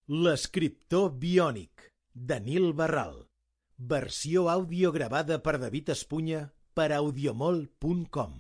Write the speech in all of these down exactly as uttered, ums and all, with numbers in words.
L'escriptor biònic, de Nil Barral. Versió àudio gravada per David Espunya per audiomol punt com.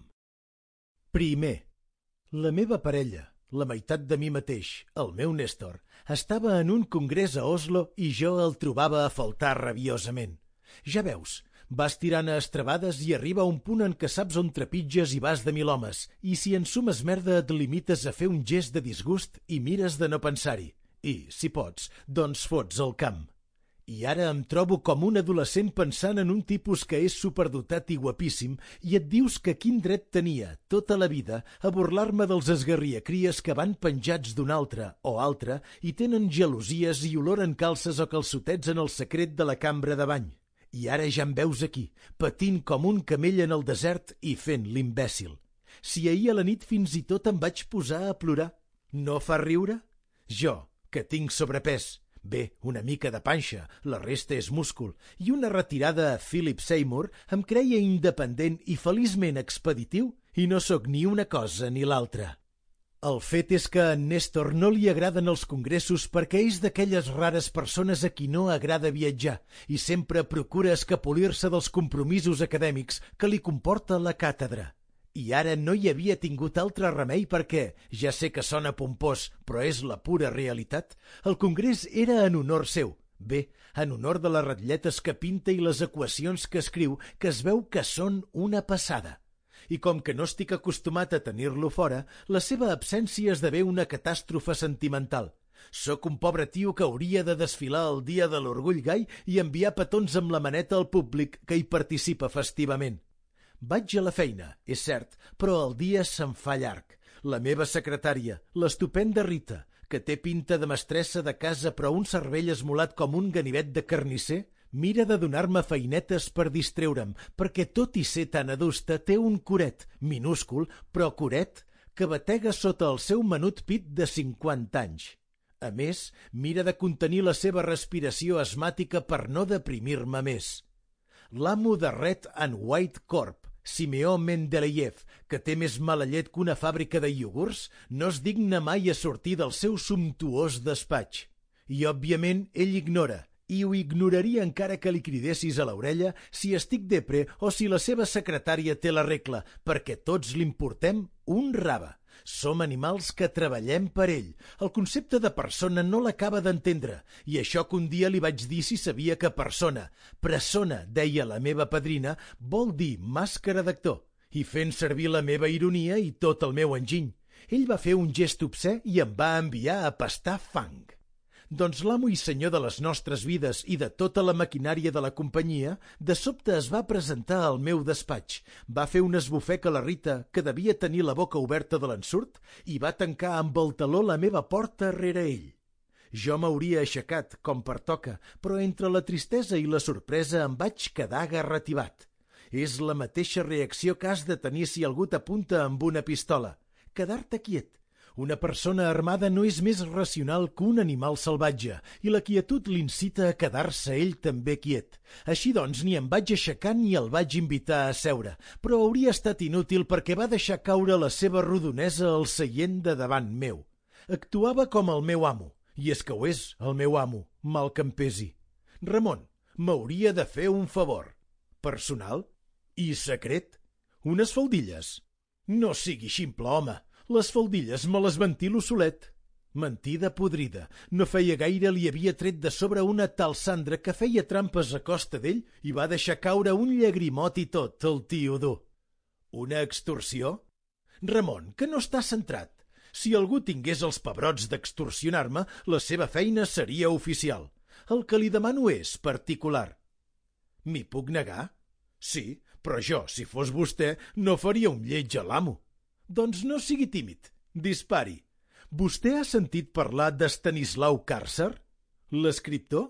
Primer. La meva parella, la meitat de mi mateix, el meu Néstor, estava en un congrés a Oslo i jo el trobava a faltar rabiosament. Ja veus, vas tirant a estrabades i arriba un punt en què saps on trepitges i vas de mil homes, i si ensumes merda et limites a fer un gest de disgust i mires de no pensar-hi. I, si pots, doncs fots el camp. I ara em trobo com un adolescent pensant en un tipus que és superdotat i guapíssim i et dius que quin dret tenia, tota la vida, a burlar-me dels esgarriacries que van penjats d'un altre o altra i tenen gelosies i olor en calces o calçotets en el secret de la cambra de bany. I ara ja em veus aquí, patint com un camell en el desert i fent l'imbècil. Si ahir a la nit fins i tot em vaig posar a plorar. No fa riure? Jo, que tinc sobrepès, bé, una mica de panxa, la resta és múscul, i una retirada a Philip Seymour em creia independent i feliçment expeditiu, i no sóc ni una cosa ni l'altra. El fet és que a en Néstor no li agraden els congressos perquè és d'aquelles rares persones a qui no agrada viatjar i sempre procura escapolir-se dels compromisos acadèmics que li comporta la càtedra. I ara no hi havia tingut altre remei perquè, ja sé que sona pompós, però és la pura realitat, el congrés era en honor seu. Bé, en honor de les ratlletes que pinta i les equacions que escriu, que es veu que són una passada. I com que no estic acostumat a tenir-lo fora, la seva absència esdevé una catàstrofe sentimental. Sóc un pobre tio que hauria de desfilar el dia de l'orgull gai i enviar petons amb la maneta al públic que hi participa festivament. Vaig a la feina, és cert, però el dia se'n fa llarg. La meva secretària, l'estupenda Rita, que té pinta de mestressa de casa però un cervell esmolat com un ganivet de carnisser, mira de donar-me feinetes per distreure'm, perquè tot i ser tan adusta té un curet, minúscul, però curet, que batega sota el seu menut pit de cinquanta anys. A més, mira de contenir la seva respiració asmàtica per no deprimir-me més. L'amo de Red and White Corp, Simeó Mendeleev, que té més mala llet que una fàbrica de iogurts, no es digna mai a sortir del seu sumptuós despatx. I, òbviament, ell ignora, i ho ignoraria encara que li cridessis a l'orella si estic depre o si la seva secretària té la regla, perquè tots l'importem un rave. Som animals que treballem per ell. El concepte de persona no l'acaba d'entendre, i això que un dia li vaig dir si sabia que persona, persona, deia la meva padrina, vol dir màscara d'actor, i fent servir la meva ironia i tot el meu enginy. Ell va fer un gest obscè i em va enviar a pastar fang. Doncs l'amo i senyor de les nostres vides i de tota la maquinària de la companyia, de sobte es va presentar al meu despatx, va fer un esbufec a la Rita, que devia tenir la boca oberta de l'ensurt, i va tancar amb el taló la meva porta rere ell. Jo m'hauria aixecat, com pertoca, però entre la tristesa i la sorpresa em vaig quedar garrativat. És la mateixa reacció que has de tenir si algú t'apunta amb una pistola. Quedar-te quiet. Una persona armada no és més racional que un animal salvatge i la quietud l'incita a quedar-se ell també quiet. Així doncs, ni em vaig aixecar ni el vaig invitar a seure, però hauria estat inútil perquè va deixar caure la seva rodonesa al seient de davant meu. Actuava com el meu amo, i és que ho és, el meu amo, mal que em pesi. Ramon, m'hauria de fer un favor. Personal? I secret? Unes faldilles? No sigui ximple, home. Les faldilles me les ventilo solet. Mentida podrida. No feia gaire li havia tret de sobre una tal Sandra que feia trampes a costa d'ell i va deixar caure un llagrimot i tot, el tio dur. Una extorsió? Ramon, que no està centrat. Si algú tingués els pebrots d'extorsionar-me, la seva feina seria oficial. El que li demano és particular. M'hi puc negar? Sí, però jo, si fos vostè, no faria un lleig a l'amo. Doncs no sigui tímid. Dispari. Vostè ha sentit parlar d'Estanislau Càrcer? L'escriptor?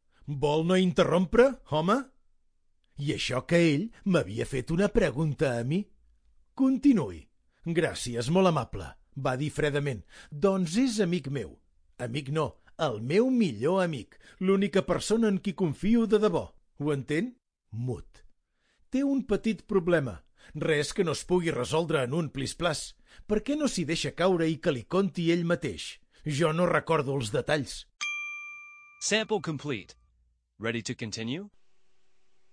Vol no interrompre, home? I això que ell m'havia fet una pregunta a mi? Continuï. Gràcies, molt amable, va dir fredament. Doncs és amic meu. Amic no, el meu millor amic, l'única persona en qui confio de debò. Ho entén? Mut. Té un petit problema. Res que no es pugui resoldre en un plis-plas. Per què no s'hi deixa caure i que li conti ell mateix? Jo no recordo els detalls. Sample complete. Ready to continue?